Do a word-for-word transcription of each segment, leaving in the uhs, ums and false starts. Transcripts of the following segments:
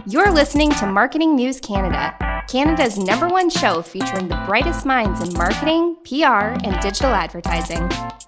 You're listening to Marketing News Canada, Canada's number one show featuring the brightest minds in marketing, P R, and digital advertising.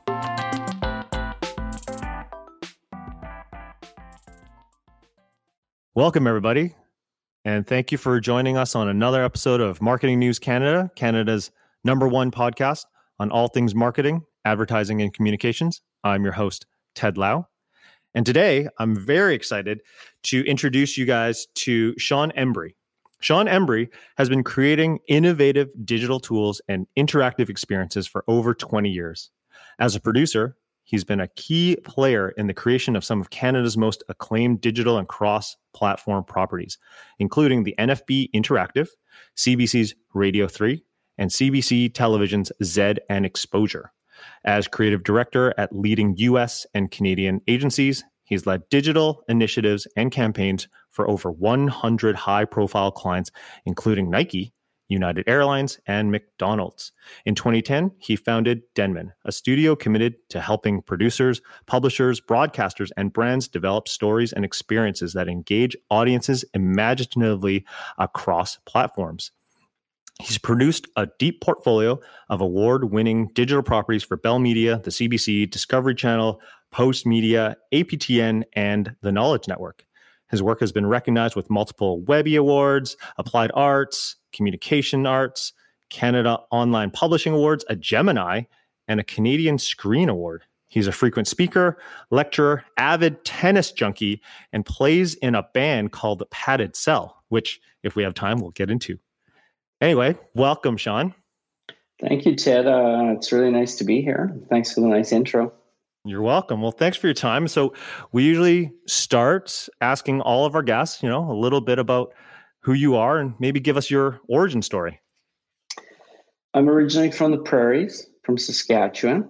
Welcome, everybody, and thank you for joining us on another episode of Marketing News Canada, Canada's number one podcast on all things marketing, advertising, and communications. I'm your host, Ted Lau. And today, I'm very excited to introduce you guys to Sean Embry. Sean Embry has been creating innovative digital tools and interactive experiences for over twenty years. As a producer, he's been a key player in the creation of some of Canada's most acclaimed digital and cross-platform properties, including the N F B Interactive, C B C's Radio three, and C B C Television's Zed and Exposure. As creative director at leading U S and Canadian agencies, he's led digital initiatives and campaigns for over one hundred high-profile clients, including Nike, United Airlines, and McDonald's. In twenty ten, he founded Denman, a studio committed to helping producers, publishers, broadcasters, and brands develop stories and experiences that engage audiences imaginatively across platforms. He's produced a deep portfolio of award-winning digital properties for Bell Media, the C B C, Discovery Channel, Post Media, A P T N, and the Knowledge Network. His work has been recognized with multiple Webby Awards, Applied Arts, Communication Arts, Canada Online Publishing Awards, a Gemini, and a Canadian Screen Award. He's a frequent speaker, lecturer, avid tennis junkie, and plays in a band called Padded Cell, which, if we have time, we'll get into. Anyway, welcome, Sean. Thank you, Ted. Uh, it's really nice to be here. Thanks for the nice intro. You're welcome. Well, thanks for your time. So we usually start asking all of our guests, you know, a little bit about who you are and maybe give us your origin story. I'm originally from the prairies, from Saskatchewan.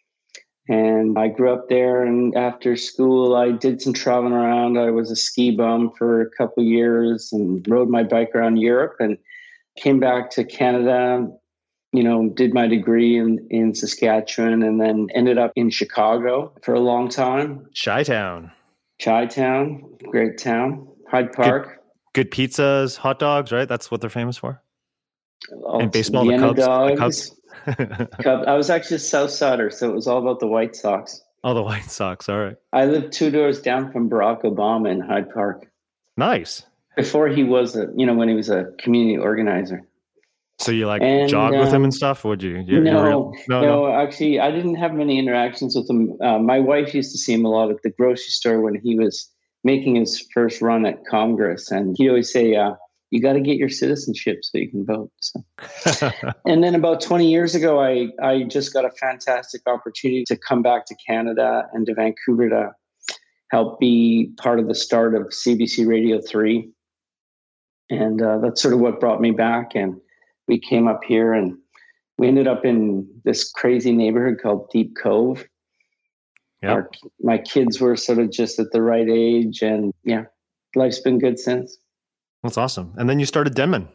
And I grew up there, and after school, I did some traveling around. I was a ski bum for a couple of years and rode my bike around Europe and came back to Canada, you know, did my degree in, in Saskatchewan, and then ended up in Chicago for a long time. Chi-Town. Chi-Town, great town. Hyde Park. Good, good pizzas, hot dogs, right? That's what they're famous for. Oh, and baseball, Vienna the Cubs. dogs. The Cubs. Cubs. I was actually a South Sider, so it was all about the White Sox. Oh, the White Sox. All right. I lived two doors down from Barack Obama in Hyde Park. Nice. Before he was a, you know, when he was a community organizer. So you like and, jogged with um, him and stuff? Would you? you no, real, no, no, no. Actually, I didn't have many interactions with him. Uh, my wife used to see him a lot at the grocery store when he was making his first run at Congress, and he'd always say, uh, "You got to get your citizenship so you can vote." So. And then about twenty years ago, I I just got a fantastic opportunity to come back to Canada and to Vancouver to help be part of the start of C B C Radio three. And uh, that's sort of what brought me back. And we came up here and we ended up in this crazy neighborhood called Deep Cove. Yep. Our, my kids were sort of just at the right age. And yeah, life's been good since. That's awesome. And then you started Denman.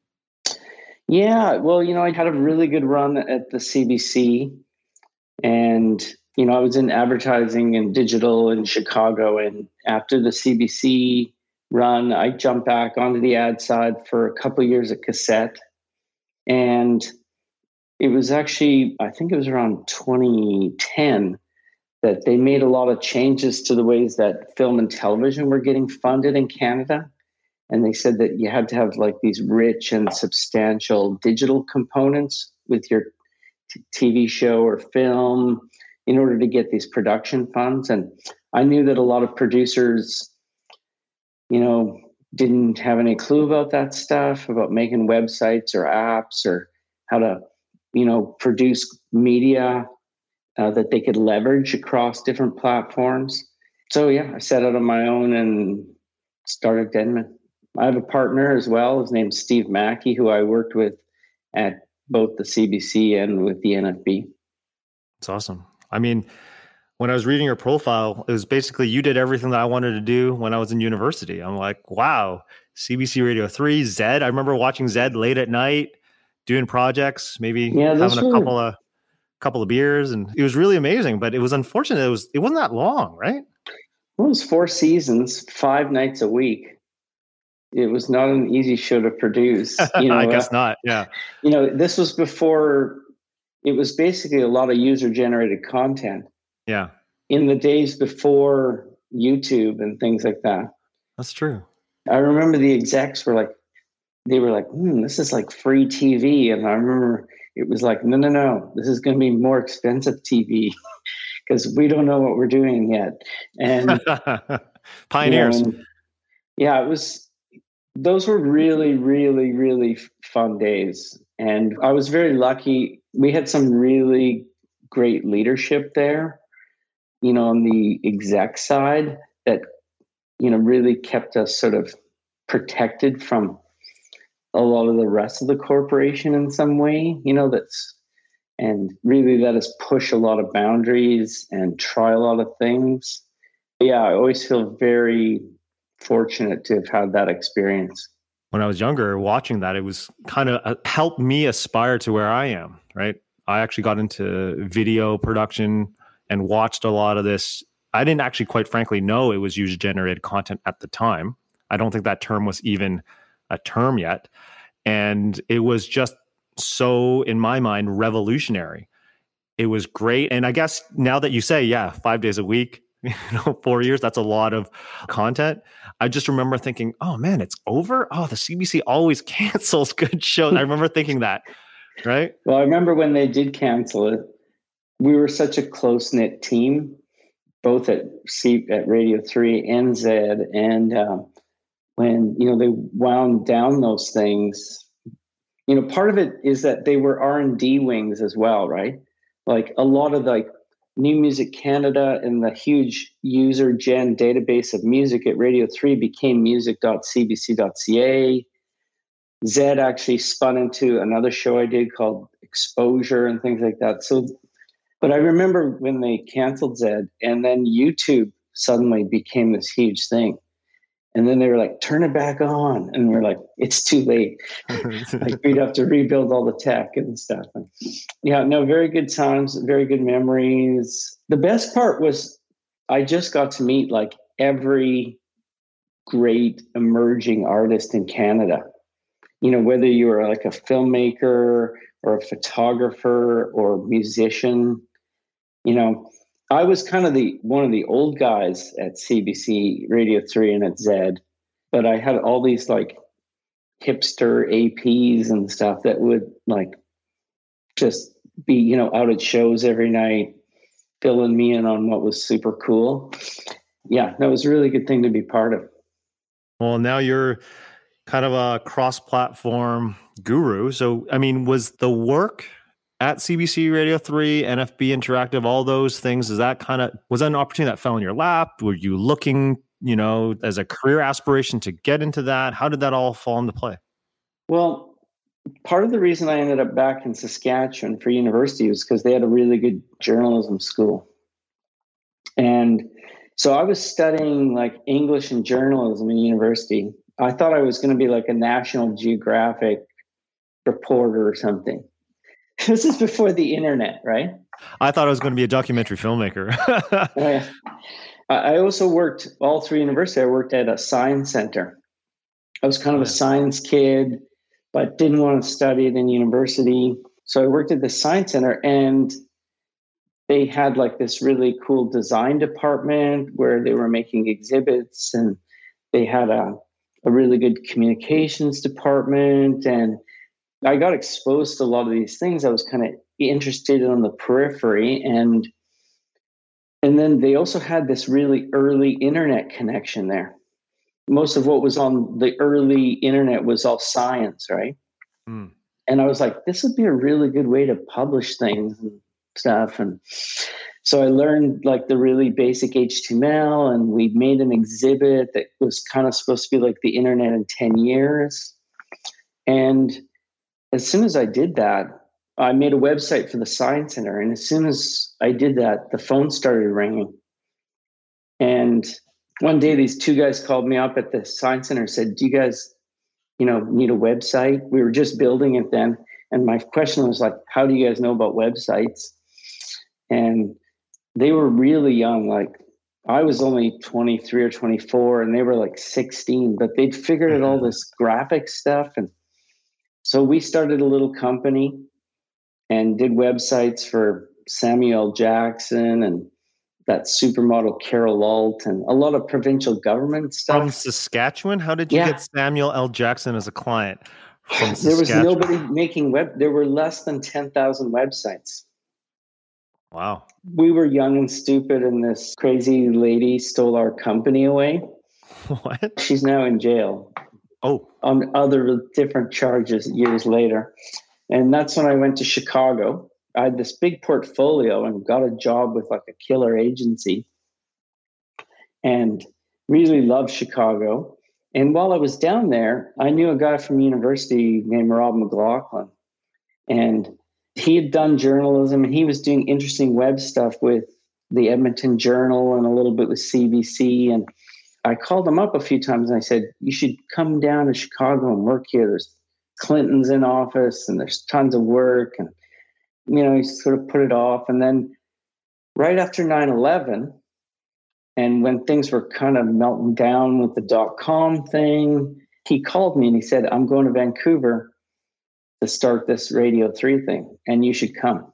Yeah. Well, you know, I had a really good run at the C B C. And, you know, I was in advertising and digital in Chicago. And after the C B C run, I jumped back onto the ad side for a couple of years at Cassette. And it was actually, I think it was around twenty ten that they made a lot of changes to the ways that film and television were getting funded in Canada. And they said that you had to have like these rich and substantial digital components with your t- TV show or film in order to get these production funds. And I knew that a lot of producers, you know, didn't have any clue about that stuff, about making websites or apps or how to, you know, produce media uh, that they could leverage across different platforms. So, yeah, I set out on my own and started Denman. I have a partner as well. His name's Steve Mackey, who I worked with at both the C B C and with the N F B. That's awesome. I mean, when I was reading your profile, it was basically you did everything that I wanted to do when I was in university. I'm like, wow, C B C Radio three, Zed. I remember watching Zed late at night, doing projects, maybe yeah, having a were, couple of couple of beers, and it was really amazing. But it was unfortunate. It was it wasn't that long, right? Well, it was four seasons, five nights a week. it was not an easy show to produce. You know, I guess uh, not. Yeah. You know, this was before, it was basically a lot of user generated content Yeah. in the days before YouTube and things like that. That's true. I remember the execs were like, they were like, hmm, this is like free T V. And I remember it was like, no, no, no, this is going to be more expensive T V because we don't know what we're doing yet. And pioneers. You know, and, yeah, it was, those were really, really, really fun days. And I was very lucky. We had some really great leadership there, you know, on the exec side that, you know, really kept us sort of protected from a lot of the rest of the corporation in some way, you know, that's, and really let us push a lot of boundaries and try a lot of things. Yeah, I always feel very fortunate to have had that experience. When I was younger, watching that, it was kind of uh, helped me aspire to where I am, right? I actually got into video production and watched a lot of this. I didn't actually, quite frankly, know it was user-generated content at the time. I don't think that term was even a term yet. And it was just so, in my mind, revolutionary. It was great. And I guess now that you say, yeah, five days a week, you know, four years, that's a lot of content. I just remember thinking, oh man, it's over? Oh, the C B C always cancels good shows. I remember thinking that, right? Well, I remember when they did cancel it, we were such a close-knit team, both at C- at Radio three and Zed. And um, when, you know, they wound down those things, you know, part of it is that they were R and D wings as well, right? Like a lot of like New Music Canada and the huge user gen database of music at Radio three became music dot c b c dot c a. Zed actually spun into another show I did called Exposure and things like that. So, but I remember when they canceled Zed, and then YouTube suddenly became this huge thing. And then they were like, turn it back on. And we're like, it's too late. Like we'd have to rebuild all the tech and stuff. And yeah, no, very good times, very good memories. The best part was I just got to meet like every great emerging artist in Canada. You know, whether you were like a filmmaker or a photographer or musician, you know, I was kind of the one of the old guys at C B C Radio three and at Zed, but I had all these like hipster A Ps and stuff that would like just be, you know, out at shows every night, filling me in on what was super cool. Yeah, that was a really good thing to be part of. Well, now you're kind of a cross-platform guru. So, I mean, was the work at C B C Radio three, N F B Interactive, all those things, is that kind of, was that an opportunity that fell in your lap? Were you looking, you know, as a career aspiration to get into that? How did that all fall into play? Well, part of the reason I ended up back in Saskatchewan for university was because they had a really good journalism school. And so I was studying like English and journalism in university. I thought I was going to be like a National Geographic reporter or something. This is before the internet, right? I thought I was going to be a documentary filmmaker. uh, I also worked all through university. I worked at a science center. I was kind of a science kid, but didn't want to study it in university. So I worked at the science center, and they had like this really cool design department where they were making exhibits, and they had a, a really good communications department. And I got exposed to a lot of these things. I was kind of interested on the periphery. And, and then they also had this really early internet connection there. Most of what was on the early internet was all science, right? Mm. And I was like, this would be a really good way to publish things and stuff. And so I learned like the really basic H T M L, and we made an exhibit that was kind of supposed to be like the internet in ten years. And as soon as I did that, I made a website for the Science Center. And as soon as I did that, the phone started ringing. And one day, these two guys called me up at the Science Center and said, do you guys, you know, need a website? We were just building it then. And my question was like, how do you guys know about websites? And they were really young, like I was only twenty-three or twenty-four and they were like sixteen, but they'd figured out all this graphic stuff. And so we started a little company and did websites for Samuel Jackson and that supermodel Carol Alt and a lot of provincial government stuff. From Saskatchewan? How did you Yeah. get Samuel L. Jackson as a client? From There was Saskatchewan? nobody making web. There were less than ten thousand websites. Wow. We were young and stupid, and this crazy lady stole our company away. What? She's now in jail Oh, on other different charges years later. And that's when I went to Chicago. I had this big portfolio and got a job with like a killer agency and really loved Chicago. And while I was down there, I knew a guy from university named Rob McLaughlin. And he had done journalism and he was doing interesting web stuff with the Edmonton Journal and a little bit with C B C. And I called him up a few times and I said, you should come down to Chicago and work here. There's Clinton's in office and there's tons of work. And, you know, he sort of put it off. And then right after nine eleven, and when things were kind of melting down with the dot-com thing, he called me and he said, I'm going to Vancouver to start this Radio three thing, and you should come.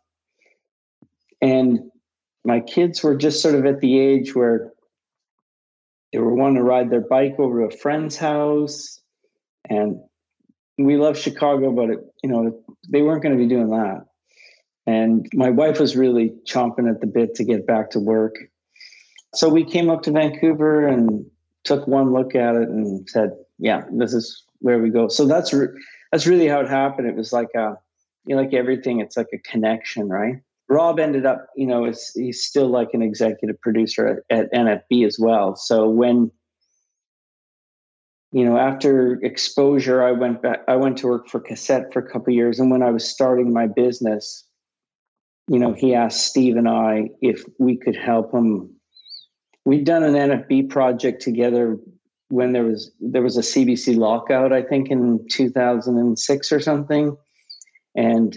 And my kids were just sort of at the age where they were wanting to ride their bike over to a friend's house. And we love Chicago, but, it, you know, they weren't going to be doing that. And my wife was really chomping at the bit to get back to work. So we came up to Vancouver and took one look at it and said, yeah, this is where we go. So that's re- that's really how it happened. It was like a, you know, like everything, it's like a connection, right? Rob ended up, you know, is he's still like an executive producer at, at N F B as well. So when, you know, after exposure, I went back, I went to work for Cassette for a couple of years. And when I was starting my business, you know, he asked Steve and I if we could help him. We'd done an N F B project together when there was there was a C B C lockout, I think in two thousand six or something. And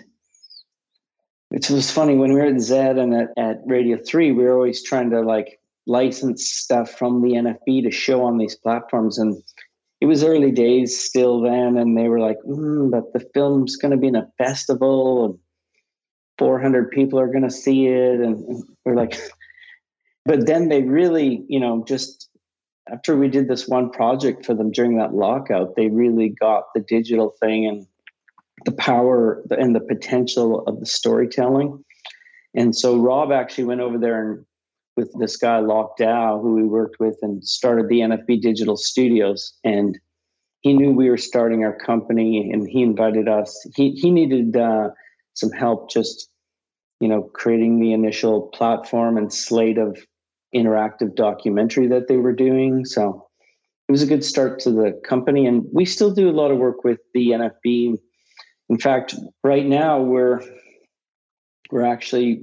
it was funny, when we were at Zed and at, at Radio three, we were always trying to like license stuff from the N F B to show on these platforms. And it was early days still then. And they were like, mm, but the film's going to be in a festival and four hundred people are going to see it. And, and we're like... But then they really, you know, just after we did this one project for them during that lockout, they really got the digital thing and the power and the potential of the storytelling. And so Rob actually went over there and with this guy, Locke Dow, who we worked with, and started the N F B Digital Studios. And he knew we were starting our company and he invited us. He, he needed uh, some help just, you know, creating the initial platform and slate of interactive documentary that they were doing. So it was a good start to the company. And we still do a lot of work with the N F B. In fact, right now we're we're actually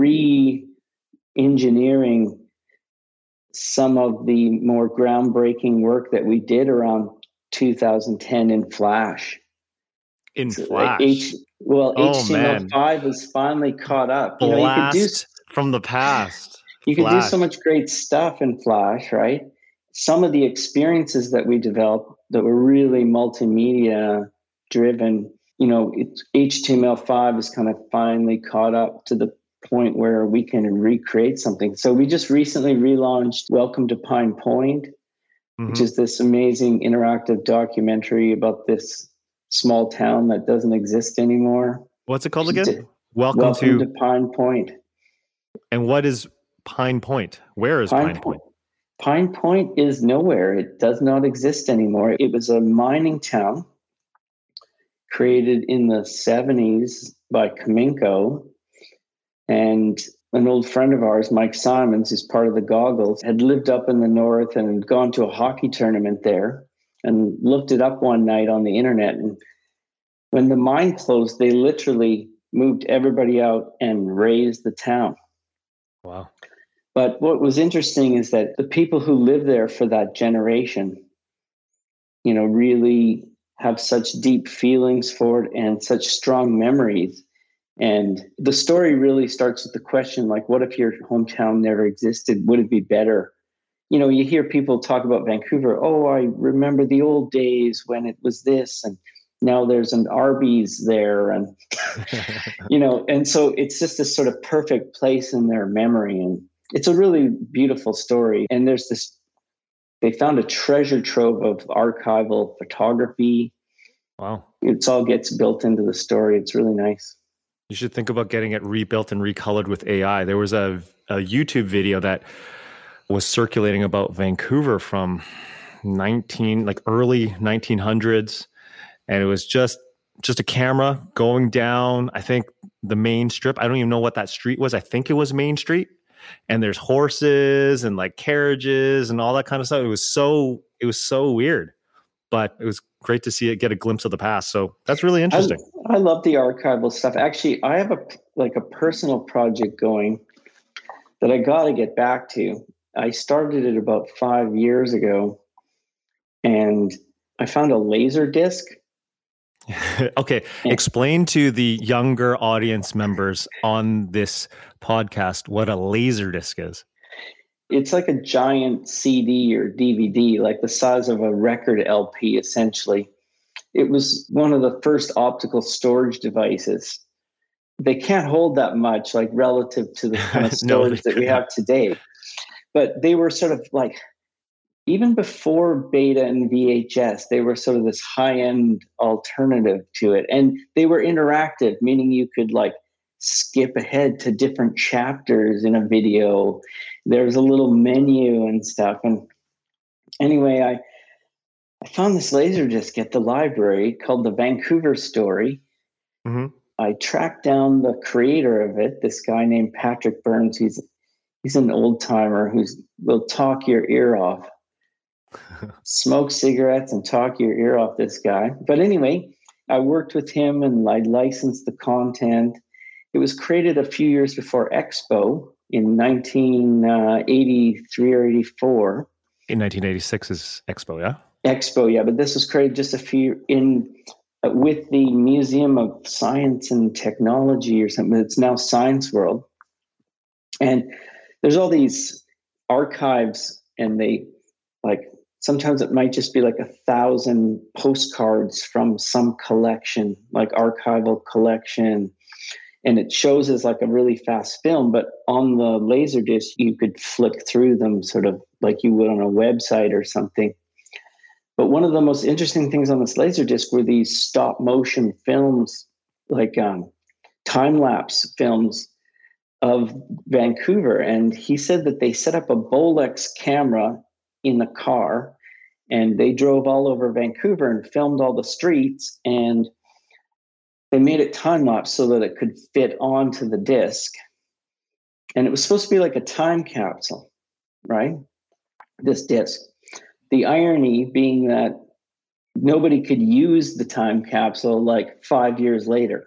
re-engineering some of the more groundbreaking work that we did around two thousand ten in Flash. In So Flash? H, well, Oh, H T M L five man. is finally caught up. Blast you know, you could do from the past. You could do Flash. so much great stuff in Flash, right? Some of the experiences that we developed that were really multimedia driven, you know, it, H T M L five is kind of finally caught up to the point where we can recreate something. So we just recently relaunched Welcome to Pine Point, mm-hmm. which is this amazing interactive documentary about this small town that doesn't exist anymore. What's it called again? Welcome, Welcome to... to Pine Point. And what is Pine Point? Where is Pine, Pine Point? Point? Pine Point is nowhere. It does not exist anymore. It was a mining town created in the seventies by Cominco. And an old friend of ours, Mike Simons, who's part of the Goggles, had lived up in the north and had gone to a hockey tournament there and looked it up one night on the internet. And when the mine closed, they literally moved everybody out and razed the town. Wow. But what was interesting is that the people who lived there for that generation, you know, really have such deep feelings for it and such strong memories. And the story really starts with the question, like, what if your hometown never existed? Would it be better? you know, you hear people talk about Vancouver. Oh, I remember the old days when it was this, and now there's an Arby's there, and you know, and so it's just this sort of perfect place in their memory, and it's a really beautiful story. And there's this, they found a treasure trove of archival photography. Wow. It's all gets built into the story. It's really nice. You should think about getting it rebuilt and recolored with A I. There was a, a YouTube video that was circulating about Vancouver from nineteen, like early nineteen hundreds. And it was just, just a camera going down, I think the main strip. I don't even know what that street was. I think it was Main Street. And there's horses and like carriages and all that kind of stuff. It was so, it was so weird, but it was great to see it, get a glimpse of the past. So that's really interesting. I, I love the archival stuff. Actually, I have a, like a personal project going that I got to get back to. I started it about five years ago, and I found a laser disc. Okay. Explain to the younger audience members on this podcast what a laser disc is. It's like a giant C D or D V D, like the size of a record L P, essentially. It was one of the first optical storage devices. They can't hold that much, like relative to the kind of storage no, that we have today. But they were sort of like, even before Beta and V H S, they were sort of this high-end alternative to it. And they were interactive, meaning you could like skip ahead to different chapters in a video. There was a little menu and stuff. And anyway, I, I found this Laserdisc at the library called The Vancouver Story. Mm-hmm. I tracked down the creator of it, this guy named Patrick Burns. He's he's an old timer who will talk your ear off. Smoke cigarettes and talk your ear off, this guy. But anyway, I worked with him and I licensed the content. It was created a few years before Expo in nineteen eighty-three or eighty-four. In nineteen eighty-six is Expo, yeah? Expo, yeah. But this was created just a few in uh, with the Museum of Science and Technology or something. It's now Science World. And there's all these archives, and they like, sometimes it might just be like a thousand postcards from some collection, like archival collection. And it shows as like a really fast film, but on the Laserdisc, you could flick through them sort of like you would on a website or something. But one of the most interesting things on this Laserdisc were these stop motion films, like um, time-lapse films of Vancouver. And he said that they set up a Bolex camera in the car, and they drove all over Vancouver and filmed all the streets, and they made it time lapse so that it could fit onto the disc. And it was supposed to be like a time capsule, right? This disc. The irony being that nobody could use the time capsule like five years later.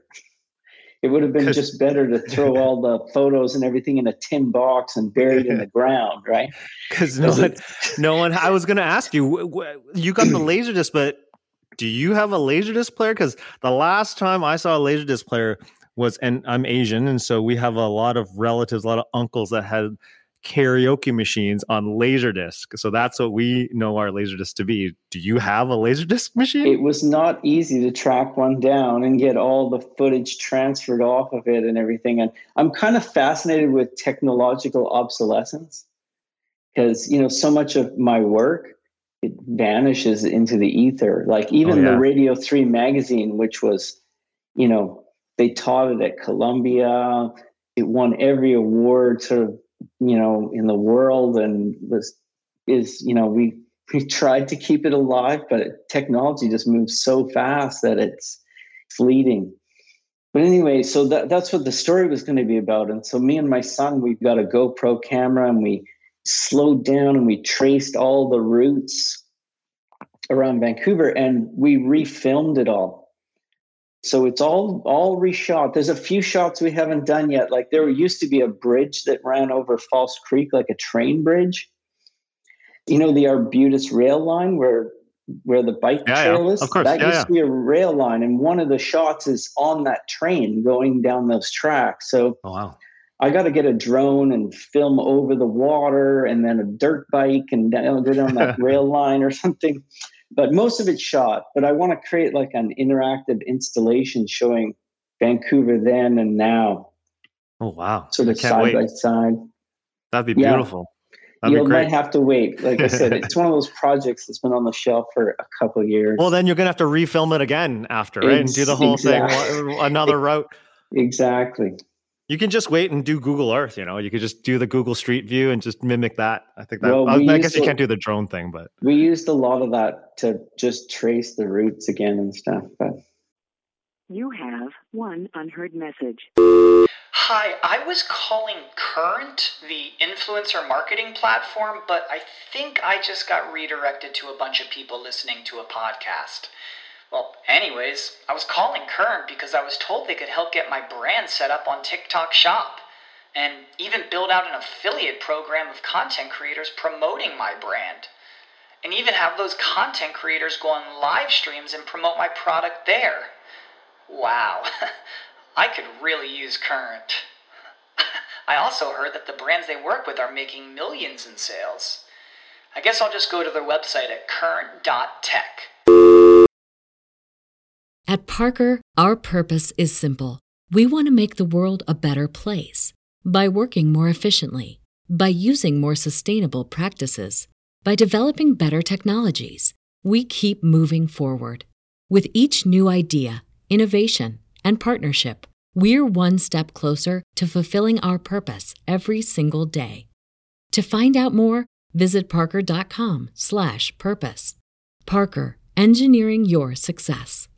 It would have been just better to throw all the photos and everything in a tin box and bury it in the ground, right? Because no one, no one, I was going to ask you, you got the Laserdisc, but do you have a Laserdisc player? Because the last time I saw a Laserdisc player was, and I'm Asian, and so we have a lot of relatives, a lot of uncles that had karaoke machines on Laserdisc. So that's what we know our Laserdisc to be. Do you have a Laserdisc machine? It was not easy to track one down and get all the footage transferred off of it and everything. And I'm kind of fascinated with technological obsolescence because, you know, so much of my work, it vanishes into the ether. Like even oh, yeah. the Radio three magazine, which was, you know, they taught it at Columbia. It won every award sort of, you know, in the world, and was, is, you know, we, we tried to keep it alive, but technology just moves so fast that it's fleeting. But anyway, so that, that's what the story was going to be about. And so me and my son, we got a GoPro camera, and we slowed down and we traced all the routes around Vancouver, and we refilmed it all. So it's all all reshot. There's a few shots we haven't done yet. Like there used to be a bridge that ran over False Creek, like a train bridge. You know, the Arbutus rail line where where the bike yeah, trail yeah. is? Of course. That yeah, used yeah. to be a rail line. And one of the shots is on that train going down those tracks. So oh, wow. I got to get a drone and film over the water and then a dirt bike and down, go down that rail line or something. But most of it's shot. But I want to create like an interactive installation showing Vancouver then and now. Oh, wow. Sort of side wait. by side. That'd be beautiful. Yeah. That'd you be great. might have to wait. Like I said, it's one of those projects that's been on the shelf for a couple of years. Well, then you're going to have to refilm it again after, right? Ex- and do the whole exactly. thing, another route. Exactly. You can just wait and do Google Earth, you know, you could just do the Google Street View and just mimic that. I think that, well, I, I guess you a, can't do the drone thing, but. We used a lot of that to just trace the routes again and stuff, but. You have one unheard message. Hi, I was calling Current, the influencer marketing platform, but I think I just got redirected to a bunch of people listening to a podcast. Well, anyways, I was calling Current because I was told they could help get my brand set up on TikTok Shop and even build out an affiliate program of content creators promoting my brand. And even have those content creators go on live streams and promote my product there. Wow, I could really use Current. I also heard that the brands they work with are making millions in sales. I guess I'll just go to their website at current dot tech. At Parker, our purpose is simple. We want to make the world a better place by working more efficiently, by using more sustainable practices, by developing better technologies. We keep moving forward. With each new idea, innovation, and partnership, we're one step closer to fulfilling our purpose every single day. To find out more, visit parker.com slash purpose. Parker, engineering your success.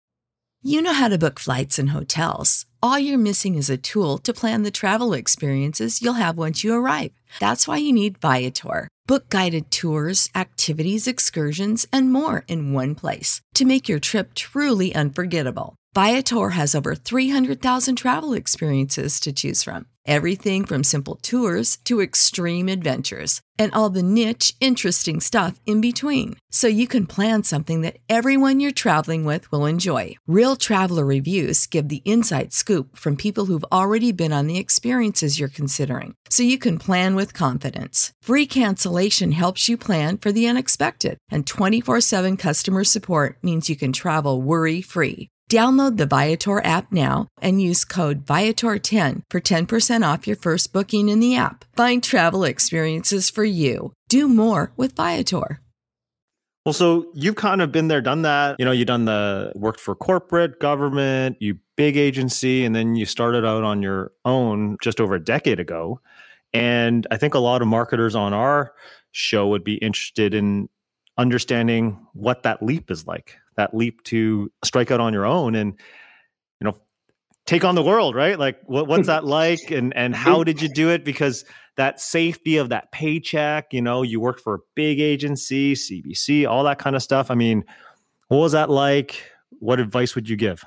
You know how to book flights and hotels. All you're missing is a tool to plan the travel experiences you'll have once you arrive. That's why you need Viator. Book guided tours, activities, excursions, and more in one place to make your trip truly unforgettable. Viator has over three hundred thousand travel experiences to choose from. Everything from simple tours to extreme adventures and all the niche, interesting stuff in between. So you can plan something that everyone you're traveling with will enjoy. Real traveler reviews give the inside scoop from people who've already been on the experiences you're considering. So you can plan with confidence. Free cancellation helps you plan for the unexpected. And twenty-four seven customer support means you can travel worry-free. Download the Viator app now and use code Viator ten for ten percent off your first booking in the app. Find travel experiences for you. Do more with Viator. Well, so you've kind of been there, done that. You know, you've done the worked for corporate, government, you big agency, and then you started out on your own just over a decade ago. And I think a lot of marketers on our show would be interested in understanding what that leap is like. That leap to strike out on your own and, you know, take on the world, right? Like what, what's that like? And, and how did you do it? Because that safety of that paycheck, you know, you worked for a big agency, C B C, all that kind of stuff. I mean, what was that like? What advice would you give?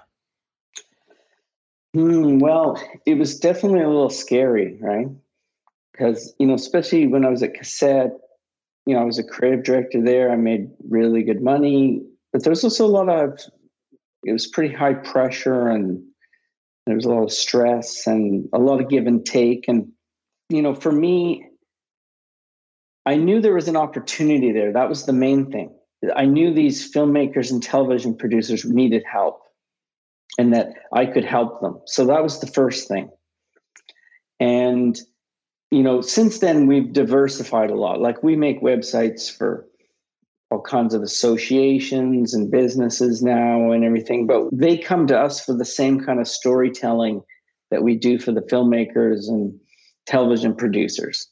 Hmm, well, it was definitely a little scary, right? Because, you know, especially when I was at Cassette, you know, I was a creative director there. I made really good money. But there was also a lot of, it was pretty high pressure and there was a lot of stress and a lot of give and take. And, you know, for me, I knew there was an opportunity there. That was the main thing. I knew these filmmakers and television producers needed help and that I could help them. So that was the first thing. And, you know, since then we've diversified a lot. Like we make websites for all kinds of associations and businesses now and everything, but they come to us for the same kind of storytelling that we do for the filmmakers and television producers.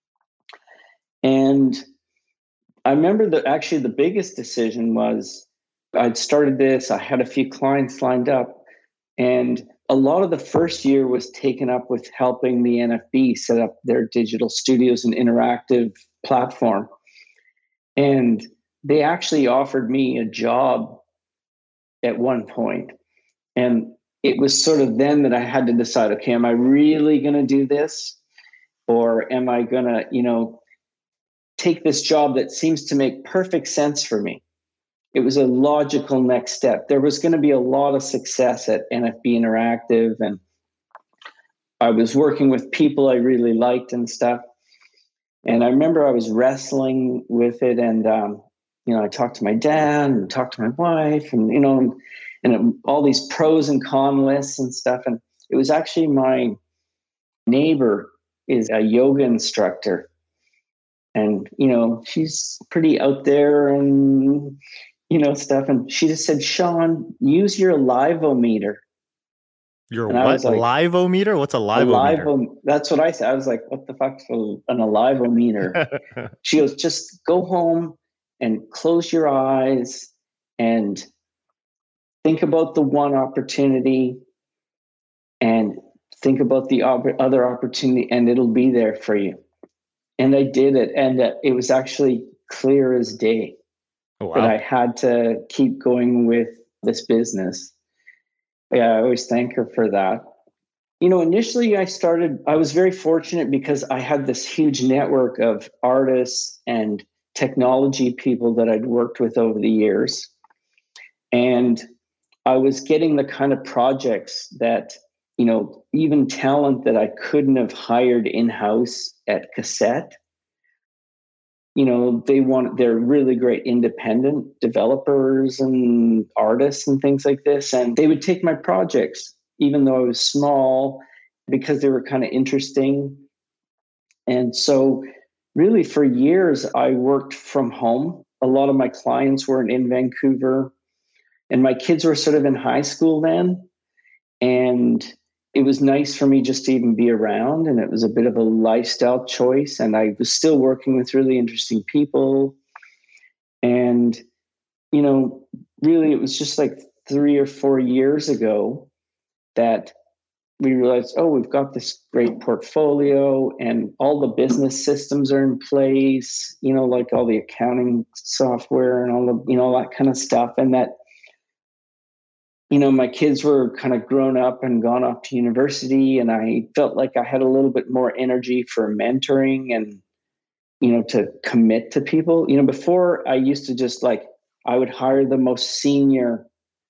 And I remember that actually the biggest decision was I'd started this, I had a few clients lined up, and a lot of the first year was taken up with helping the N F B set up their digital studios and interactive platform. And they actually offered me a job at one point. And it was sort of then that I had to decide, okay, am I really going to do this? Or am I going to, you know, take this job that seems to make perfect sense for me? It was a logical next step. There was going to be a lot of success at N F B Interactive. And I was working with people I really liked and stuff. And I remember I was wrestling with it, and um, you know, I talked to my dad and talked to my wife, and you know, and, and it, all these pros and con lists and stuff. And it was actually my neighbor is a yoga instructor, and you know, she's pretty out there and you know stuff. And she just said, "Sean, use your Livometer." Your and what? Like, Livometer? What's a Livometer? Livo, that's what I said. I was like, what the fuck's an Livometer? She goes, just go home and close your eyes and think about the one opportunity and think about the op- other opportunity, and it'll be there for you. And I did it. And uh, it was actually clear as day oh, wow. that I had to keep going with this business. Yeah, I always thank her for that. You know, initially I started, I was very fortunate because I had this huge network of artists and technology people that I'd worked with over the years. And I was getting the kind of projects that, you know, even talent that I couldn't have hired in-house at Cassette. You know, they want, they're really great independent developers and artists and things like this. And they would take my projects, even though I was small, because they were kind of interesting. And so really for years, I worked from home. A lot of my clients weren't in Vancouver, and my kids were sort of in high school then. And it was nice for me just to even be around, and it was a bit of a lifestyle choice. And I was still working with really interesting people. And, you know, really it was just like three or four years ago that we realized, oh, we've got this great portfolio and all the business systems are in place, you know, like all the accounting software and all the, you know, all that kind of stuff. And that, you know, my kids were kind of grown up and gone off to university, and I felt like I had a little bit more energy for mentoring and, you know, to commit to people. You know, before I used to just like, I would hire the most senior,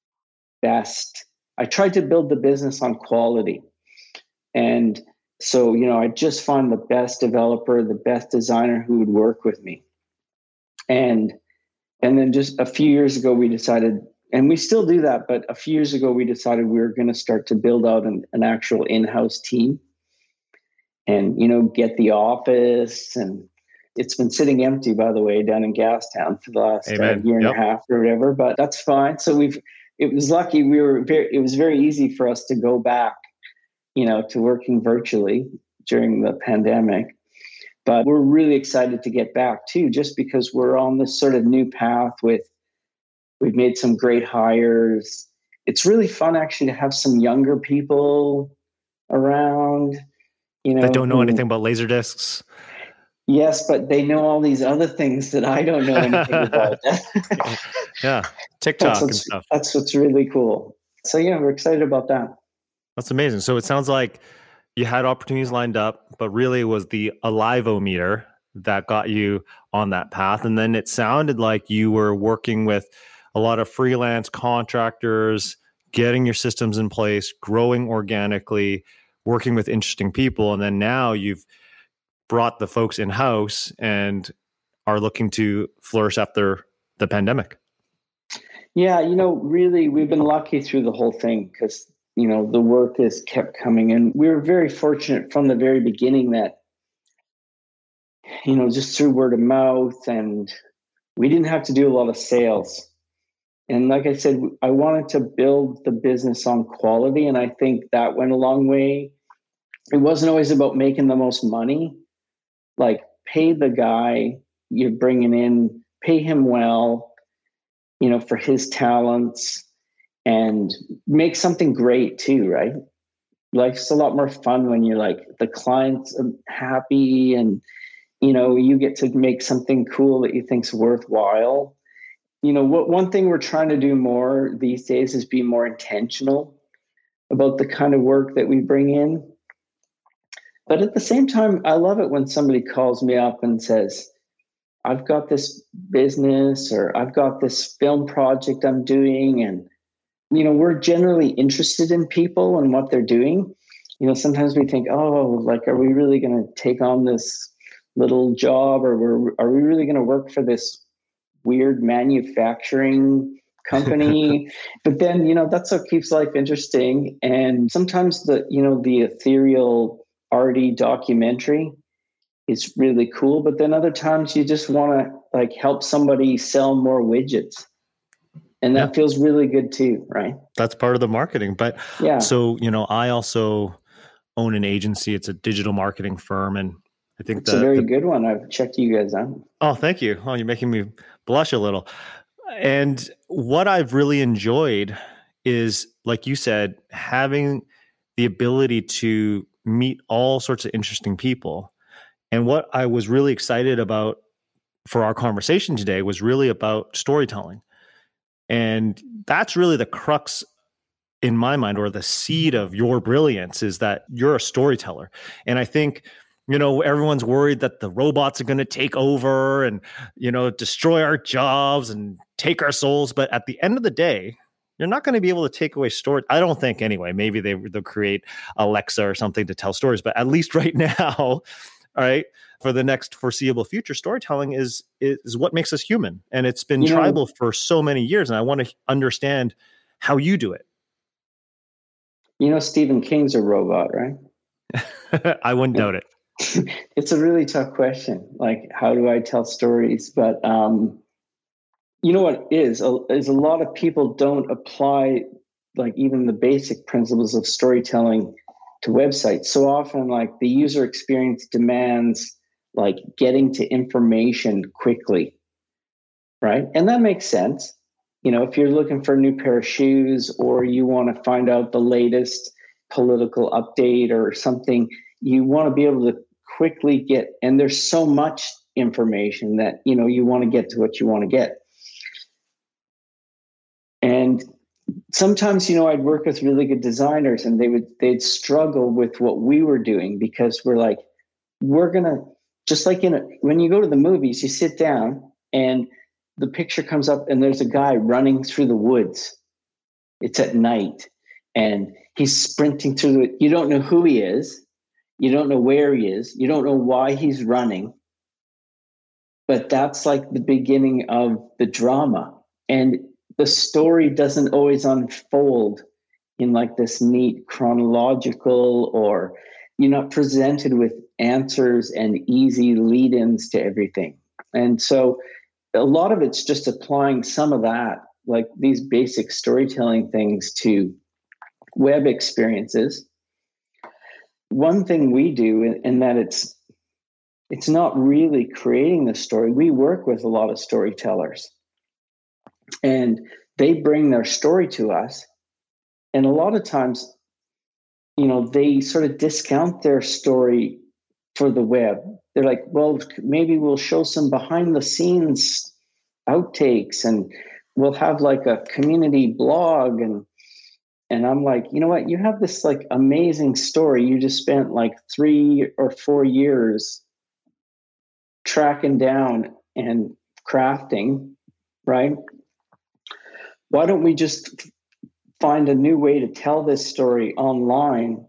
best. I tried to build the business on quality. And so, you know, I just find the best developer, the best designer who would work with me. And, and then just a few years ago, we decided, and we still do that, but a few years ago, we decided we were going to start to build out an, an actual in-house team and, you know, get the office. And it's been sitting empty, by the way, down in Gastown for the last uh, year yep. and a half or whatever, but that's fine. So we've, it was lucky. We were very, it was very easy for us to go back, you know, to working virtually during the pandemic. But we're really excited to get back too, just because we're on this sort of new path with, we've made some great hires. It's really fun actually to have some younger people around, you know. That don't know who, anything about laser discs. Yes, but they know all these other things that I don't know anything about. Yeah, TikTok and stuff. That's what's really cool. So yeah, we're excited about that. That's amazing. So it sounds like you had opportunities lined up, but really it was the Livometer that got you on that path. And then it sounded like you were working with a lot of freelance contractors, getting your systems in place, growing organically, working with interesting people. And then now you've brought the folks in-house and are looking to flourish after the pandemic. Yeah, you know, really, we've been lucky through the whole thing because, you know, the work has kept coming in. We were very fortunate from the very beginning that, you know, just through word of mouth, and we didn't have to do a lot of sales. And like I said, I wanted to build the business on quality, and I think that went a long way. It wasn't always about making the most money. Like, pay the guy you're bringing in, pay him well, you know, for his talents, and make something great too, right? Life's a lot more fun when you're like, the client's happy and, you know, you get to make something cool that you think's worthwhile. You know, what one thing we're trying to do more these days is be more intentional about the kind of work that we bring in. But at the same time, I love it when somebody calls me up and says, I've got this business, or I've got this film project I'm doing. And, you know, we're generally interested in people and what they're doing. you know, sometimes we think, oh, like, are we really going to take on this little job, or we're, are we really going to work for this weird manufacturing company? But then, you know, that's what keeps life interesting. And sometimes the, you know, the ethereal arty documentary is really cool. But then other times you just want to like help somebody sell more widgets. And that yeah. feels really good too, right? That's part of the marketing. But yeah. So, you know, I also own an agency. It's a digital marketing firm. And I think it's the, a very the, good one. I've checked you guys out. Oh, thank you. Oh, you're making me blush a little. And what I've really enjoyed is, like you said, having the ability to meet all sorts of interesting people. And what I was really excited about for our conversation today was really about storytelling. And that's really the crux in my mind, or the seed of your brilliance, is that you're a storyteller. And I think, you know, everyone's worried that the robots are going to take over and, you know, destroy our jobs and take our souls. But at the end of the day, you're not going to be able to take away story. I don't think anyway. Maybe they, they'll create Alexa or something to tell stories. But at least right now, all right, for the next foreseeable future, storytelling is is what makes us human. And it's been you tribal know, for so many years. And I want to understand how you do it. You know, Stephen King's a robot, right? I wouldn't doubt it. It's a really tough question. Like, how do I tell stories? But um, you know what is, is a lot of people don't apply like even the basic principles of storytelling to websites. So often, like, the user experience demands like getting to information quickly, right? And that makes sense. You know, if you're looking for a new pair of shoes, or you want to find out the latest political update or something, you want to be able to quickly get, and there's so much information that, you know, you want to get to what you want to get. And sometimes, you know, I'd work with really good designers, and they would, they'd struggle with what we were doing, because we're like, we're going to, just like in a, when you go to the movies, you sit down and the picture comes up and there's a guy running through the woods. It's at night and he's sprinting through the, you don't know who he is. You don't know where he is. You don't know why he's running. But that's like the beginning of the drama. And the story doesn't always unfold in like this neat chronological, or you're not presented with answers and easy lead-ins to everything. And so a lot of it's just applying some of that, like these basic storytelling things, to web experiences. One thing we do in, in that it's it's not really creating the story. We work with a lot of storytellers, and they bring their story to us. And a lot of times, you know, they sort of discount their story for the web. They're like, well, maybe we'll show some behind the scenes outtakes, and we'll have like a community blog. And And I'm like, you know what? You have this like amazing story. You just spent like three or four years tracking down and crafting, right? Why don't we just find a new way to tell this story online,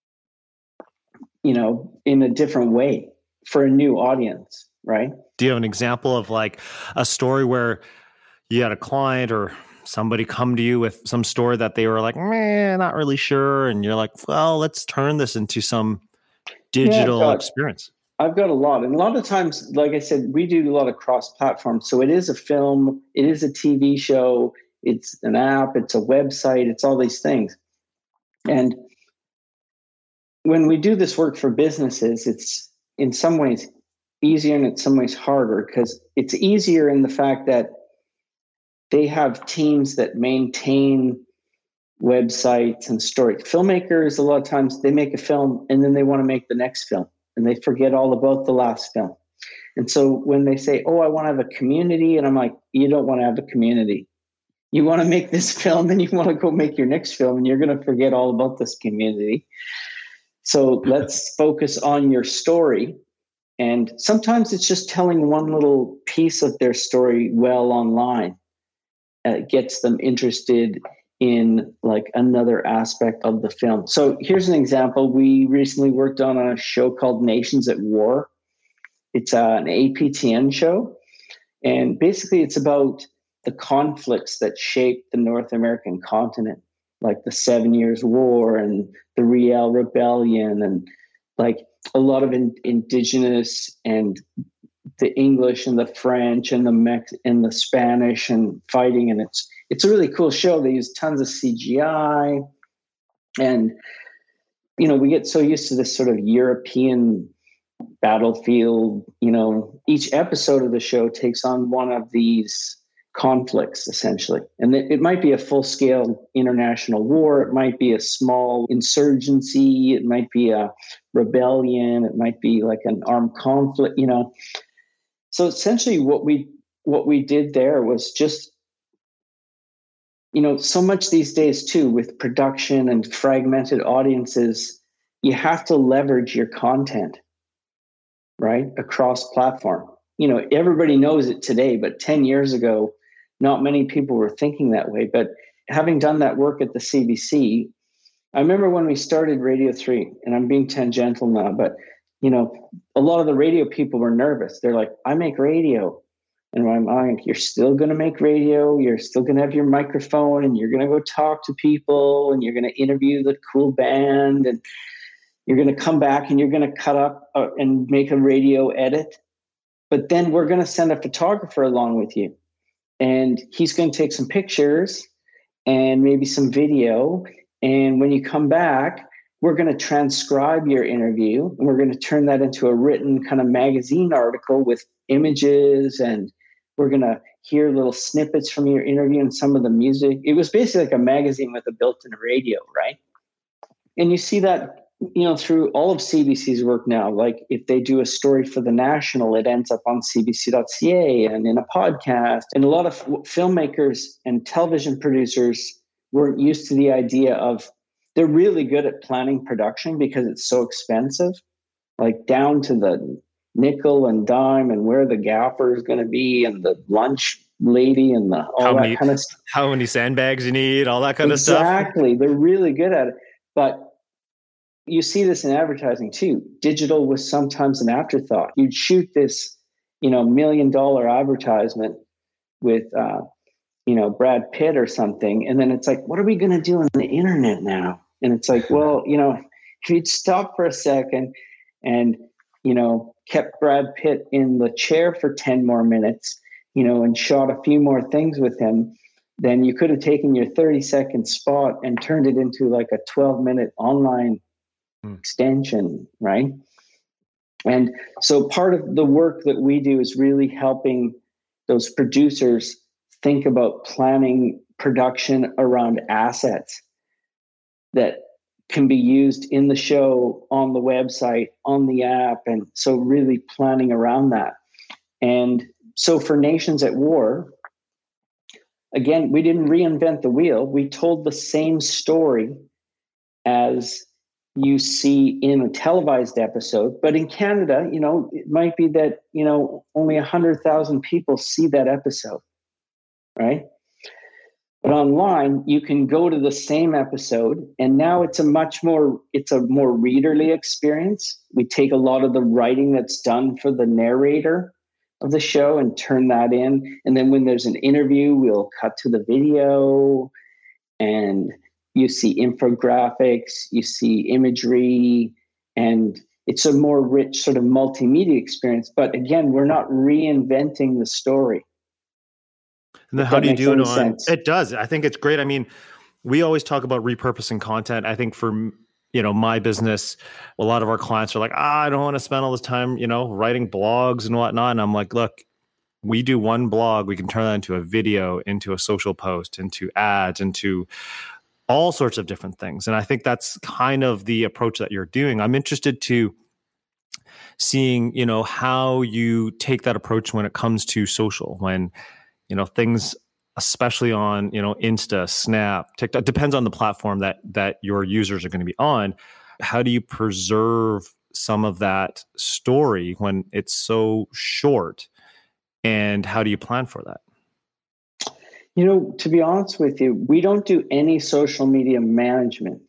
you know, in a different way for a new audience, right? Do you have an example of like a story where you had a client or somebody come to you with some story that they were like, meh, not really sure, and you're like, well, let's turn this into some digital yeah, experience? I've got a lot. And a lot of times, like I said, we do a lot of cross-platform. So it is a film, it is a T V show, it's an app, it's a website, it's all these things. And when we do this work for businesses, it's in some ways easier and in some ways harder, because it's easier in the fact that they have teams that maintain websites and stories. Filmmakers, a lot of times, they make a film and then they want to make the next film, and they forget all about the last film. And so when they say, oh, I want to have a community, and I'm like, you don't want to have a community. You want to make this film and you want to go make your next film, and you're going to forget all about this community. So let's focus on your story. And sometimes it's just telling one little piece of their story well online. Uh, gets them interested in like another aspect of the film. So here's an example. We recently worked on a show called Nations at War. It's uh, an A P T N show. And basically it's about the conflicts that shaped the North American continent, like the Seven Years War and the Riel Rebellion, and like a lot of in, indigenous and the English and the French and the Mex and the Spanish and fighting. And it's, it's a really cool show. They use tons of C G I, and, you know, we get so used to this sort of European battlefield. You know, each episode of the show takes on one of these conflicts essentially. And it, it might be a full scale international war. It might be a small insurgency. It might be a rebellion. It might be like an armed conflict, you know. So essentially what we, what we did there was just, you know, so much these days too, with production and fragmented audiences, you have to leverage your content, right? Across platform. You know, everybody knows it today, but ten years ago, not many people were thinking that way. But having done that work at the C B C, I remember when we started Radio three, and I'm being tangential now, but, you know, a lot of the radio people were nervous. They're like, I make radio. And I'm like, you're still going to make radio. You're still going to have your microphone, and you're going to go talk to people, and you're going to interview the cool band, and you're going to come back and you're going to cut up uh, and make a radio edit. But then we're going to send a photographer along with you, and he's going to take some pictures and maybe some video. And when you come back, we're going to transcribe your interview, and we're going to turn that into a written kind of magazine article with images, and we're going to hear little snippets from your interview and some of the music. It was basically like a magazine with a built-in radio, right? And you see that, you know, through all of C B C's work now. Like if they do a story for the National, it ends up on C B C dot C A and in a podcast. And a lot of filmmakers and television producers weren't used to the idea of, they're really good at planning production because it's so expensive, like down to the nickel and dime and where the gaffer is going to be and the lunch lady and the all how that many, kind of stuff. How many sandbags you need, all that kind exactly. of stuff. Exactly. They're really good at it. But you see this in advertising too. Digital was sometimes an afterthought. You'd shoot this, you know, million dollar advertisement with, uh, you know, Brad Pitt or something. And then it's like, what are we going to do on the internet now? And it's like, well, you know, if you'd stop for a second and, you know, kept Brad Pitt in the chair for ten more minutes, you know, and shot a few more things with him, then you could have taken your thirty second spot and turned it into like a twelve minute online hmm. extension, right? And so part of the work that we do is really helping those producers think about planning production around assets that can be used in the show, on the website, on the app. And so really planning around that. And so for Nations at War, again, we didn't reinvent the wheel. We told the same story as you see in a televised episode. But in Canada, you know, it might be that, you know, only one hundred thousand people see that episode, right? But online, you can go to the same episode, and now it's a much more, it's a more readerly experience. We take a lot of the writing that's done for the narrator of the show and turn that in. And then when there's an interview, we'll cut to the video, and you see infographics, you see imagery, and it's a more rich sort of multimedia experience. But again, we're not reinventing the story. And then how do you do it on sense. It does. I think it's great. I mean, we always talk about repurposing content. I think for, you know, my business, a lot of our clients are like, ah, I don't want to spend all this time, you know, writing blogs and whatnot. And I'm like, look, we do one blog, we can turn that into a video, into a social post, into ads, into all sorts of different things. And I think that's kind of the approach that you're doing. I'm interested to seeing, you know, how you take that approach when it comes to social, when, you know, things, especially on, you know, Insta, Snap, TikTok, depends on the platform that that your users are going to be on. How do you preserve some of that story when it's so short? And how do you plan for that? You know, to be honest with you, we don't do any social media management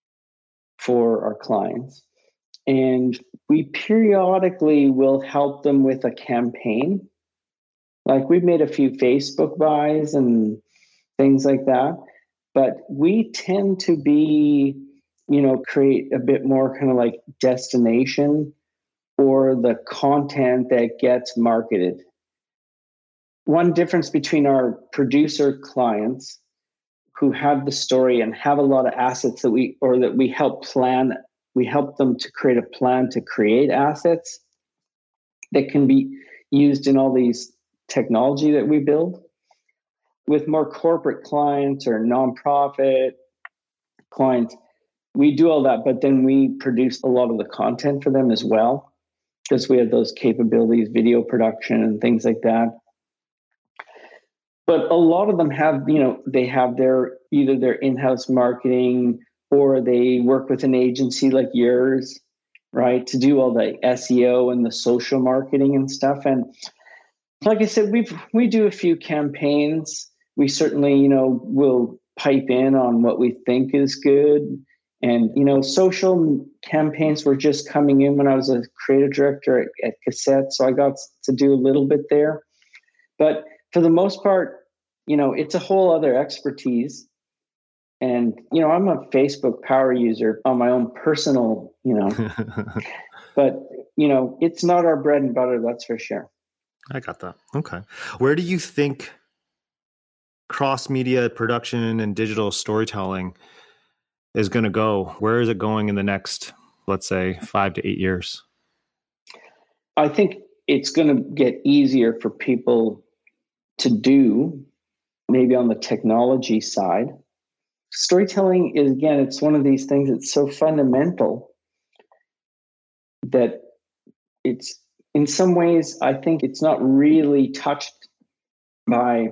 for our clients. And we periodically will help them with a campaign. Like we've made a few Facebook buys and things like that. But we tend to be, you know, create a bit more kind of like destination or the content that gets marketed. One difference between our producer clients who have the story and have a lot of assets that we, or that we help plan, we help them to create a plan to create assets that can be used in all these technology that we build. With more corporate clients or nonprofit clients, we do all that, but then we produce a lot of the content for them as well, because we have those capabilities, video production and things like that. But a lot of them have, you know, they have their, either their in-house marketing or they work with an agency like yours, right, to do all the S E O and the social marketing and stuff. And like I said, we we do a few campaigns. We certainly, you know, will pipe in on what we think is good. And, you know, social campaigns were just coming in when I was a creative director at, at Cassette. So I got to do a little bit there. But for the most part, you know, it's a whole other expertise. And, you know, I'm a Facebook power user on my own personal, you know, but, you know, it's not our bread and butter, that's for sure. I got that. Okay. Where do you think cross-media production and digital storytelling is going to go? Where is it going in the next, let's say, five to eight years? I think it's going to get easier for people to do, maybe on the technology side. Storytelling is, again, it's one of these things that's so fundamental that it's, in some ways, I think it's not really touched by,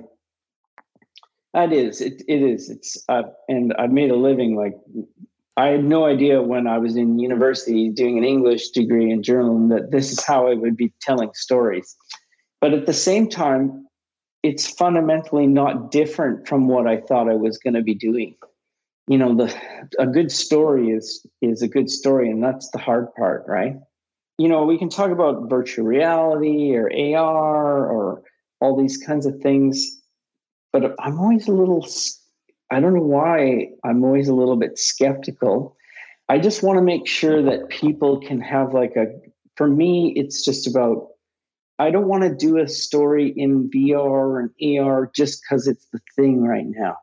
that is, it, it is, it's, uh, and I've made a living, like, I had no idea when I was in university doing an English degree in journalism that this is how I would be telling stories. But at the same time, it's fundamentally not different from what I thought I was going to be doing. You know, the a good story is is a good story, and that's the hard part, right? You know, we can talk about virtual reality or A R or all these kinds of things, but I'm always a little, I don't know why, I'm always a little bit skeptical. I just want to make sure that people can have like a, for me, it's just about, I don't want to do a story in V R and A R just because it's the thing right now.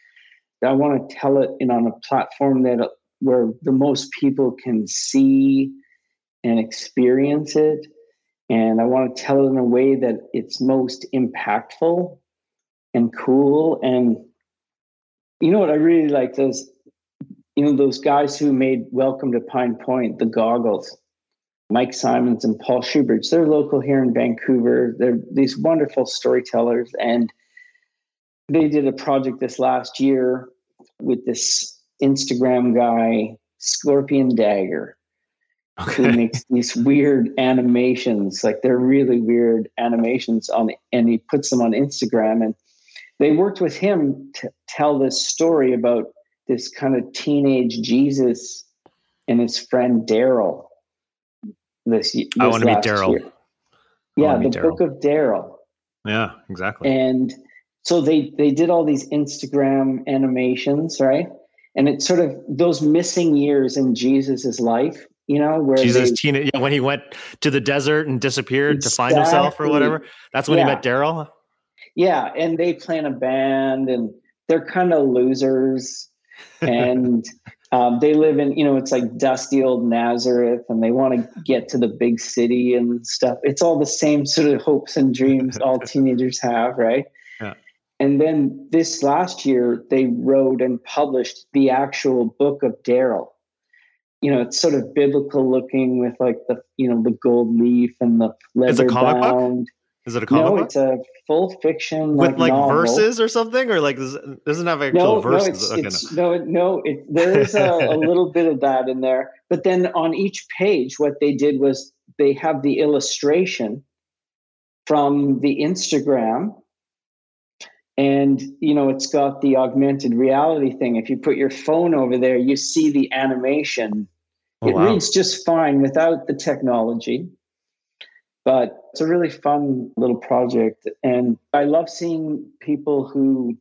I want to tell it in on a platform that where the most people can see and experience it. And I want to tell it in a way that it's most impactful and cool. And you know what I really like, those, you know, those guys who made Welcome to Pine Point, the goggles, Mike Simons and Paul Schubert. They're local here in Vancouver. They're these wonderful storytellers. And they did a project this last year with this Instagram guy, Scorpion Dagger, okay, who makes these weird animations. Like they're really weird animations on, and he puts them on Instagram. And they worked with him to tell this story about this kind of teenage Jesus and his friend Daryl. This, this I want to meet Daryl. Yeah, the Book of Daryl. Yeah, exactly. And so they they did all these Instagram animations, right? And it's sort of those missing years in Jesus's life, you know, where Jesus they, teen, yeah, when he went to the desert and disappeared exactly. to find himself or whatever. That's when yeah. he met Daryl. Yeah, and they play in a band, and they're kind of losers, and um, they live in, you know, it's like dusty old Nazareth, and they want to get to the big city and stuff. It's all the same sort of hopes and dreams all teenagers have, right? Yeah. And then this last year, they wrote and published the actual Book of Daryl. You know, it's sort of biblical looking with like the, you know, the gold leaf and the leather Is it a comic bound. book? Is it a comic no, book? It's a full fiction with like, like verses or something, or like this doesn't have actual no, verses. No, okay, it's, no. no, no. It, there is a, a little bit of that in there, but then on each page, what they did was they have the illustration from the Instagram, And, you know, it's got the augmented reality thing. If you put your phone over there, you see the animation. Oh, it wow. reads just fine without the technology. But it's a really fun little project. And I love seeing people who,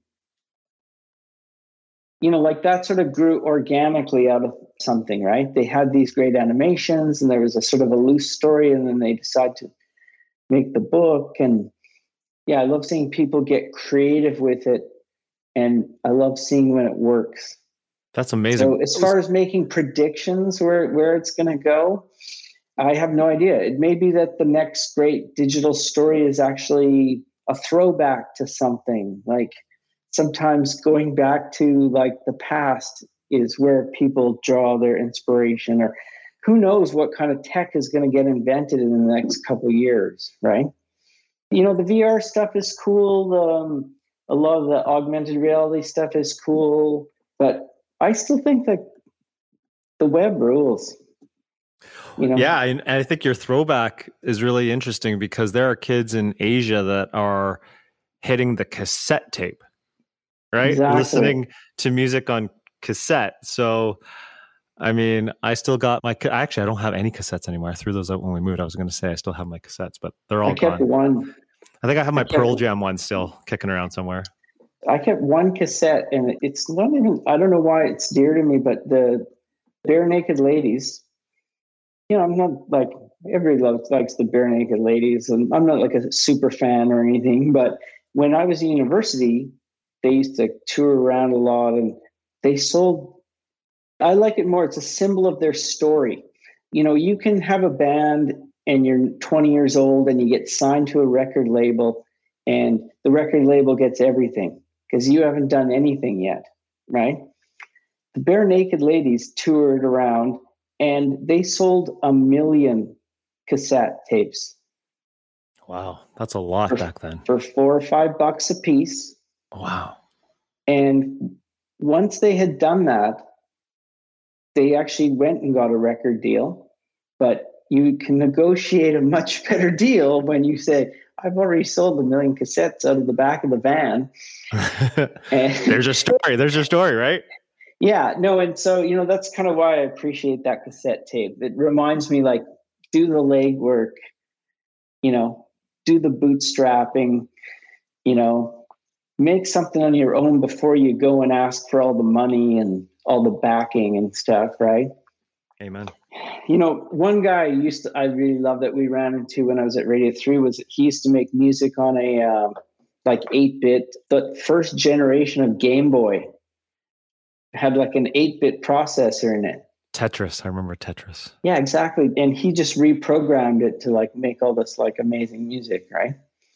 you know, like that sort of grew organically out of something, right? They had these great animations and there was a sort of a loose story, and then they decide to make the book. And yeah, I love seeing people get creative with it. And I love seeing when it works. That's amazing. So as far as making predictions where, where it's going to go, I have no idea. It may be that the next great digital story is actually a throwback to something. Like sometimes going back to like the past is where people draw their inspiration, or who knows what kind of tech is going to get invented in the next couple of years, right? You know, the V R stuff is cool. Um, a lot of the augmented reality stuff is cool, but I still think that the web rules. You know? Yeah, and I think your throwback is really interesting because there are kids in Asia that are hitting the cassette tape, right? Exactly. Listening to music on cassette. So, I mean, I still got my, actually, I don't have any cassettes anymore. I threw those out when we moved. I was going to say I still have my cassettes, but they're all I kept gone. one. I think I have my I kept, Pearl Jam one still kicking around somewhere. I kept one cassette, and it's not even, I don't know why it's dear to me, but the Bare Naked Ladies, you know, I'm not like, everybody loves, likes the Bare Naked Ladies, and I'm not like a super fan or anything, but when I was in university, they used to tour around a lot, and they sold, I like it more, it's a symbol of their story. You know, you can have a band and you're twenty years old and you get signed to a record label, and the record label gets everything because you haven't done anything yet, right? The Bare Naked Ladies toured around and they sold a million cassette tapes. Wow, that's a lot for, back then. For four or five bucks a piece. Wow. And once they had done that, they actually went and got a record deal. But you can negotiate a much better deal when you say, I've already sold a million cassettes out of the back of the van. And, there's your story. There's your story, right? Yeah, no. And so, you know, that's kind of why I appreciate that cassette tape. It reminds me, like, do the legwork, you know, do the bootstrapping, you know, make something on your own before you go and ask for all the money and all the backing and stuff, right? Amen. You know, one guy I used to, I really love that we ran into when I was at Radio three was that he used to make music on a uh, like eight bit, the first generation of Game Boy had like an eight bit processor in it. Tetris. I remember Tetris. Yeah, exactly. And he just reprogrammed it to like make all this like amazing music, right?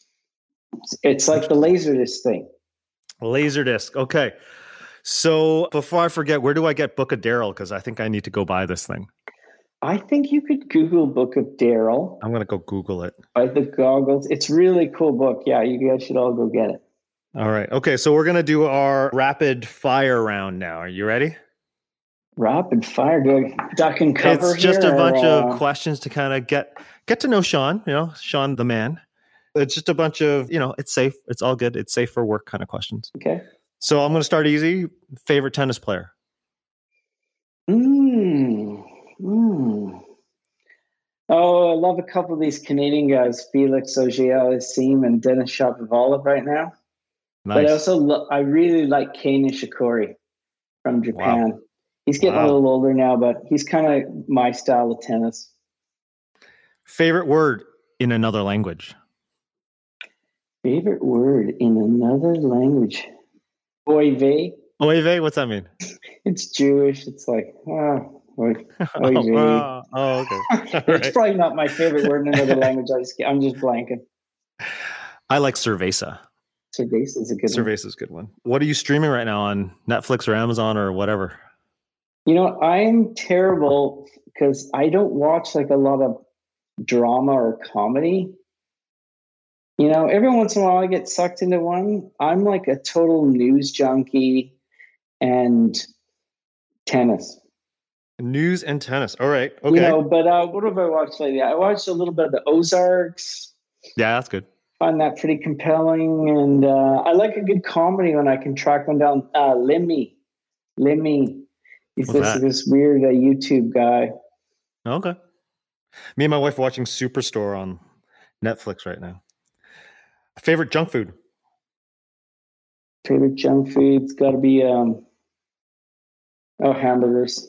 It's like the Laserdisc thing. Laserdisc. Okay. So before I forget, where do I get Book of Daryl? Because I think I need to go buy this thing. I think you could Google Book of Daryl. I'm going to go Google it. By the Goggles. It's a really cool book. Yeah, you guys should all go get it. All right. Okay, so we're going to do our rapid fire round now. Are you ready? Rapid fire. Do I duck and cover It's just here, a bunch or, uh... of questions to kind of get get to know Sean, you know, Sean the man. It's just a bunch of, you know, it's safe. It's all good. It's safe for work kind of questions. Okay. So I'm going to start easy. Favorite tennis player? Mm. Mm. Oh, I love a couple of these Canadian guys, Felix Auger-Aliassime and Denis Shapovalov right now. Nice. But I also, lo- I really like Kei Nishikori from Japan. Wow. He's getting wow. a little older now, but he's kind of my style of tennis. Favorite word in another language? Favorite word in another language? Oy vey. Oy vey? What's that mean? It's Jewish. It's like, oh, oy, oy oh, vey. wow. oh, okay. It's right. probably not my favorite word in another language. I just, I'm just blanking. I like cerveza. Cerveza is a good Cerveza one. is a good one. What are you streaming right now on Netflix or Amazon or whatever? You know, I'm terrible because I don't watch like a lot of drama or comedy. You know, every once in a while I get sucked into one. I'm like a total news junkie and tennis. News and tennis. All right. Okay. You know, but uh, what have I watched lately? I watched a little bit of the Ozarks. Yeah, that's good. find that pretty compelling. And uh, I like a good comedy when I can track one down. Uh, Lemmy. Lemmy. He's this, this weird uh, YouTube guy. Okay. Me and my wife are watching Superstore on Netflix right now. Favorite junk food? Favorite junk food's got to be um, oh hamburgers.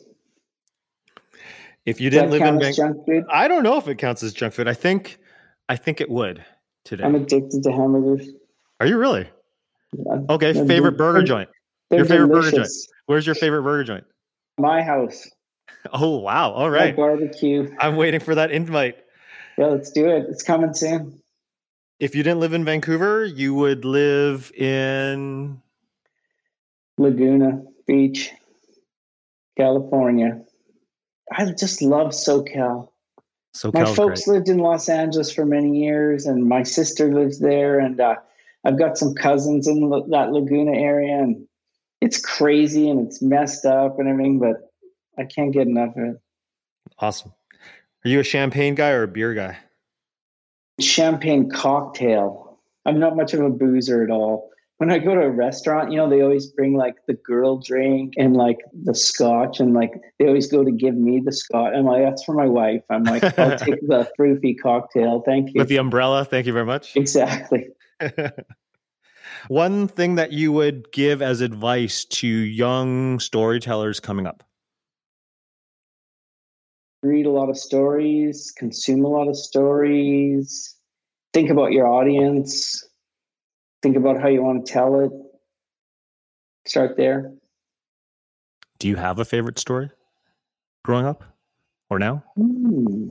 If you didn't Does that live in count as Van- junk food? I don't know if it counts as junk food. I think, I think it would today. I'm addicted to hamburgers. Are you really? Yeah. Okay. They're Favorite good. burger They're- joint? they're Your favorite delicious. burger joint? Where's your favorite burger joint? My house. Oh wow! All My right. barbecue. I'm waiting for that invite. Yeah, let's do it. It's coming soon. If you didn't live in Vancouver, you would live in Laguna Beach, California. I just love SoCal. SoCal. My folks great. lived in Los Angeles for many years, and my sister lives there, and uh, I've got some cousins in la- that Laguna area, and it's crazy and it's messed up and everything, but I can't get enough of it. Awesome. Are you a champagne guy or a beer guy? Champagne cocktail. I'm not much of a boozer at all. When I go to a restaurant, you know, they always bring like the girl drink and like the scotch, and like they always go to give me the scotch. I'm like, that's for my wife. I'm like, I'll take the fruity cocktail. Thank you. With the umbrella. Thank you very much. Exactly. One thing that you would give as advice to young storytellers coming up? Read a lot of stories, consume a lot of stories, think about your audience, think about how you want to tell it. Start there. Do you have a favorite story growing up or now? Hmm.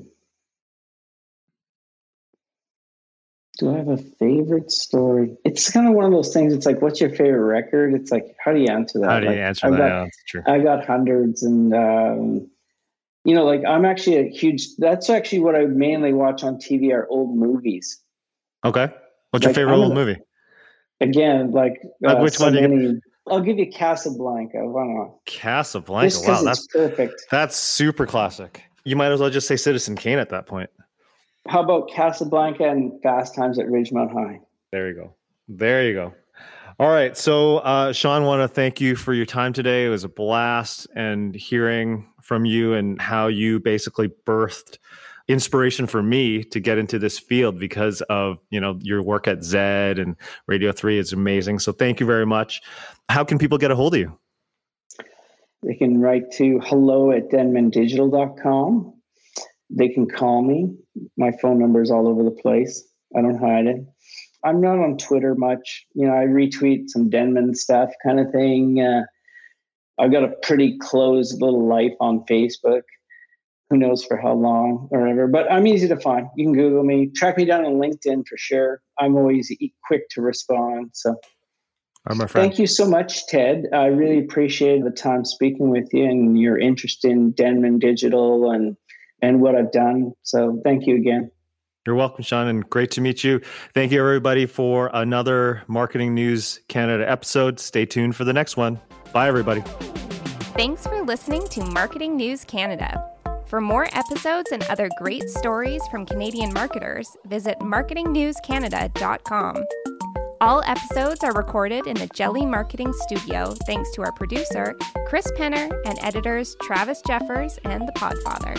Do I have a favorite story? It's kind of one of those things. It's like, what's your favorite record? It's like, how do you answer that? How do you like, answer I've that? got, Yeah, that's true. I got hundreds, and um, you know, like I'm actually a huge. That's actually what I mainly watch on T V are old movies. Okay. What's your Like, favorite I'm old gonna- movie? Again, like Uh, uh, which so one do you- many. I'll give you Casablanca. Why not? Casablanca. Just Wow, because that's it's perfect. that's super classic. You might as well just say Citizen Kane at that point. How about Casablanca and Fast Times at Ridgemont High? There you go. There you go. All right. So, uh, Sean, want to thank you for your time today. It was a blast, and hearing from you and how you basically birthed inspiration for me to get into this field because of, you know, your work at Zed and Radio three is amazing. So thank you very much. How can people get a hold of you? They can write to hello at denman digital dot com. They can call me. My phone number is all over the place. I don't hide it. I'm not on Twitter much. You know, I retweet some Denman stuff kind of thing. Uh, I've got a pretty closed little life on Facebook. Who knows for how long or whatever. But I'm easy to find. You can Google me. Track me down on LinkedIn for sure. I'm always e- quick to respond. So All right, my friend. thank you so much, Ted. I really appreciate the time speaking with you and your interest in Denman Digital and and what I've done. So thank you again. You're welcome, Sean, and great to meet you. Thank you, everybody, for another Marketing News Canada episode. Stay tuned for the next one. Bye, everybody. Thanks for listening to Marketing News Canada. For more episodes and other great stories from Canadian marketers, visit marketing news canada dot com. All episodes are recorded in the Jelly Marketing Studio thanks to our producer, Chris Penner, and editors Travis Jeffers and The Podfather.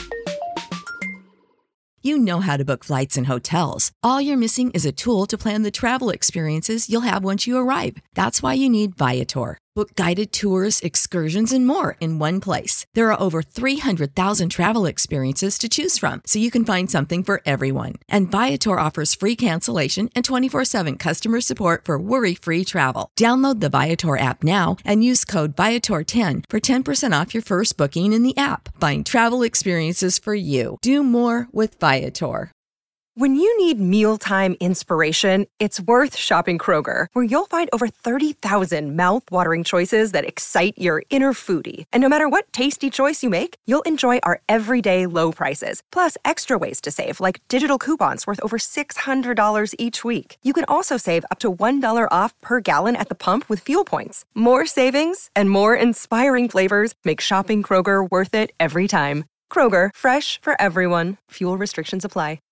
You know how to book flights and hotels. All you're missing is a tool to plan the travel experiences you'll have once you arrive. That's why you need Viator. Book guided tours, excursions, and more in one place. There are over three hundred thousand travel experiences to choose from, so you can find something for everyone. And Viator offers free cancellation and twenty-four seven customer support for worry-free travel. Download the Viator app now and use code Viator ten for ten percent off your first booking in the app. Find travel experiences for you. Do more with Viator. When you need mealtime inspiration, it's worth shopping Kroger, where you'll find over thirty thousand mouth-watering choices that excite your inner foodie. And no matter what tasty choice you make, you'll enjoy our everyday low prices, plus extra ways to save, like digital coupons worth over six hundred dollars each week. You can also save up to one dollar off per gallon at the pump with fuel points. More savings and more inspiring flavors make shopping Kroger worth it every time. Kroger, fresh for everyone. Fuel restrictions apply.